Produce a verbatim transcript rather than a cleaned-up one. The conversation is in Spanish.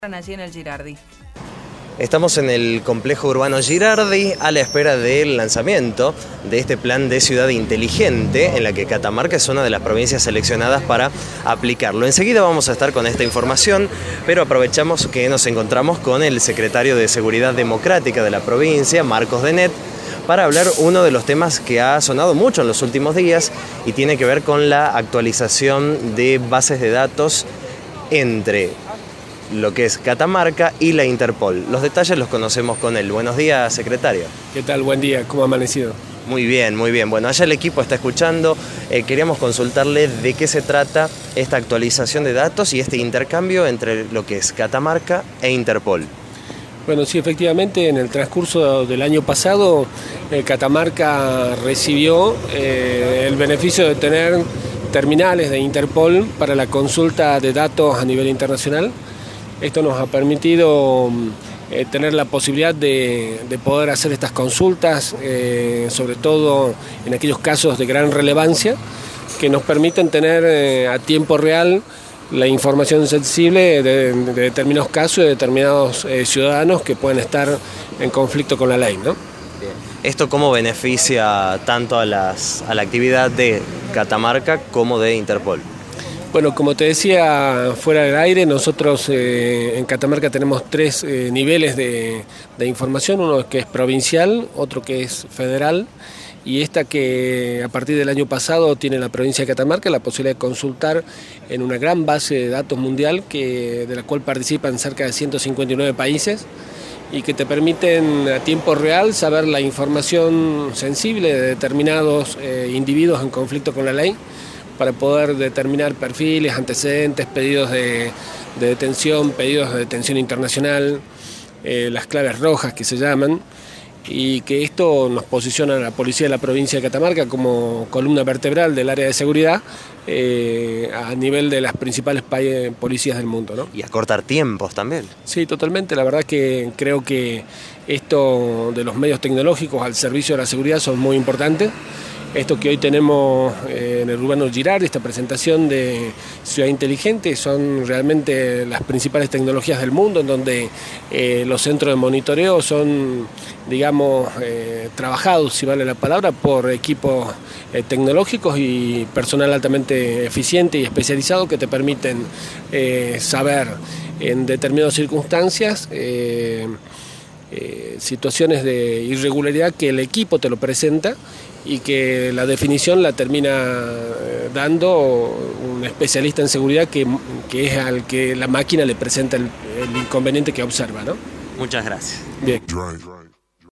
Allí en el Girardi. Estamos en el complejo urbano Girardi a la espera del lanzamiento de este plan de ciudad inteligente en la que Catamarca es una de las provincias seleccionadas para aplicarlo. Enseguida vamos a estar con esta información, pero aprovechamos que nos encontramos con el secretario de Seguridad Democrática de la provincia, Marcos Denet, para hablar uno de los temas que ha sonado mucho en los últimos días y tiene que ver con la actualización de bases de datos entre lo que es Catamarca y la Interpol. Los detalles los conocemos con él. Buenos días, secretario. ¿Qué tal? Buen día. ¿Cómo ha amanecido? Muy bien, muy bien. Bueno, allá el equipo está escuchando. Eh, queríamos consultarle de qué se trata esta actualización de datos y este intercambio entre lo que es Catamarca e Interpol. Bueno, sí, efectivamente, en el transcurso del año pasado, eh, Catamarca recibió eh, el beneficio de tener terminales de Interpol para la consulta de datos a nivel internacional. Esto nos ha permitido eh, tener la posibilidad de, de poder hacer estas consultas, eh, sobre todo en aquellos casos de gran relevancia, que nos permiten tener eh, a tiempo real la información sensible de, de determinados casos y de determinados eh, ciudadanos que pueden estar en conflicto con la ley, ¿no? ¿Esto cómo beneficia tanto a, las, a la actividad de Catamarca como de Interpol? Bueno, como te decía fuera del aire, nosotros eh, en Catamarca tenemos tres eh, niveles de, de información, uno que es provincial, otro que es federal, y esta que a partir del año pasado tiene la provincia de Catamarca la posibilidad de consultar en una gran base de datos mundial que, de la cual participan cerca de ciento cincuenta y nueve países y que te permiten a tiempo real saber la información sensible de determinados eh, individuos en conflicto con la ley, para poder determinar perfiles, antecedentes, pedidos de, de detención, pedidos de detención internacional, eh, las claves rojas que se llaman, y que esto nos posiciona a la Policía de la provincia de Catamarca como columna vertebral del área de seguridad eh, a nivel de las principales policías del mundo, ¿no? Y acortar tiempos también. Sí, totalmente. La verdad que creo que esto de los medios tecnológicos al servicio de la seguridad son muy importantes. Esto que hoy tenemos en el urbano Girardi, esta presentación de Ciudad Inteligente, son realmente las principales tecnologías del mundo, en donde eh, los centros de monitoreo son, digamos, eh, trabajados, si vale la palabra, por equipos eh, tecnológicos y personal altamente eficiente y especializado que te permiten eh, saber en determinadas circunstancias eh, eh, situaciones de irregularidad que el equipo te lo presenta y que la definición la termina dando un especialista en seguridad que, que es al que la máquina le presenta el, el inconveniente que observa, ¿no? Muchas gracias. Bien.